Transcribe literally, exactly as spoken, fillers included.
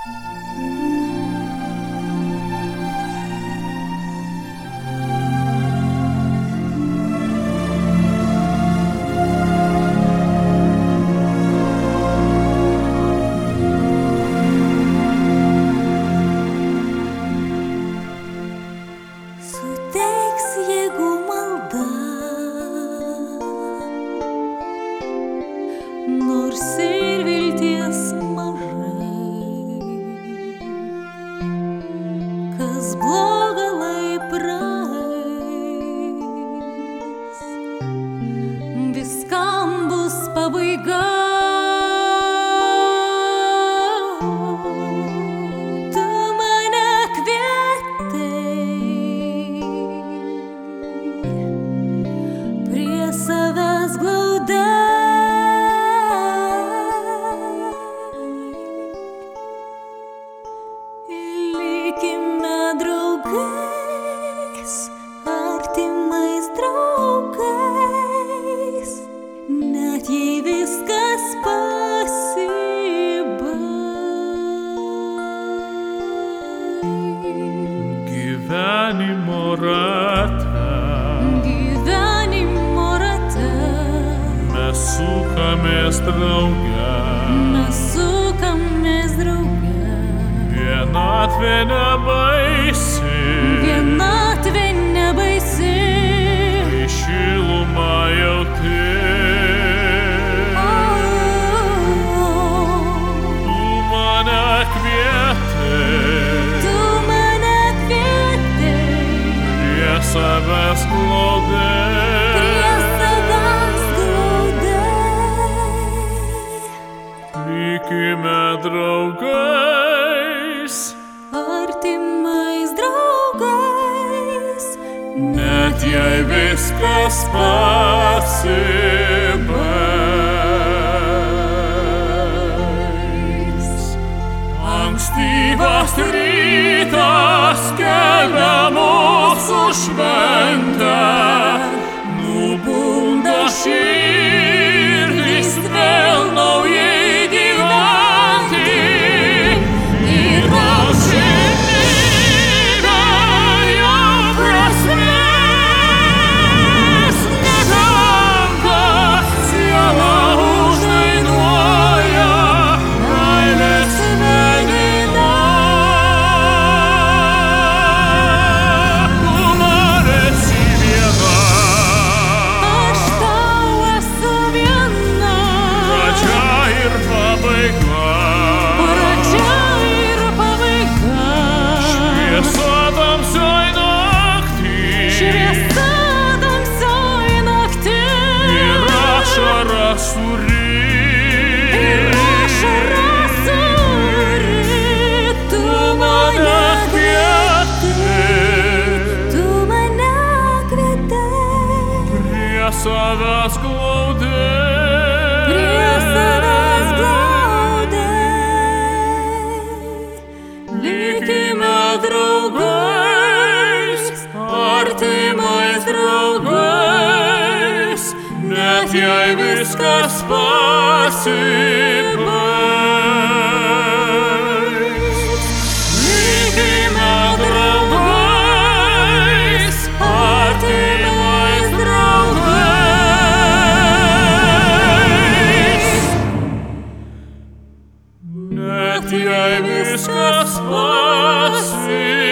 Suteiks jėgų malda, nors ir vilties mažai, kas bloga lai praeis, viskam bus pabaiga. Savęs glaudai, likime draugais, artimais draugais, net jei viskas pasibaigs. Gyvenimo rate sukamės drauge, mes sukamės drauge. Vienatvė nebaisi, vienatvė nebaisi, kai šilumą jauti. Tu mane kvietei, tu mane kvietei, prie savęs glaudai. Likime draugais, artimais draugais, net jei viskas pasibaigs. Ankstyvas rytas skelbia mūsų šventę, nubunda širdis vėl naujai. Savęs glaudai, prie savęs glaudai, likime draugais, artimais draugais, net jei viskas pasibaigs. Likime draugais, artimais draugais, net jei viskas pasibaigs.